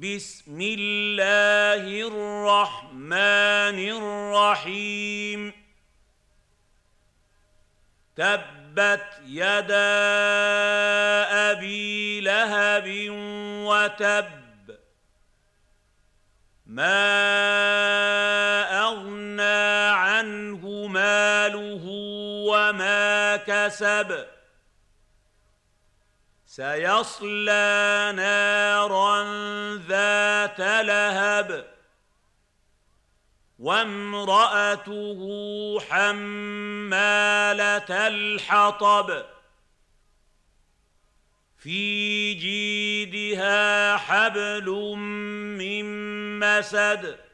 بسم الله الرحمن الرحيم تبت يدا أبي لهب وتب ما أغنى عنه ماله وما كسب سيصلى نارا ذات لهب وامرأته حمالة الحطب في جيدها حبل من مسد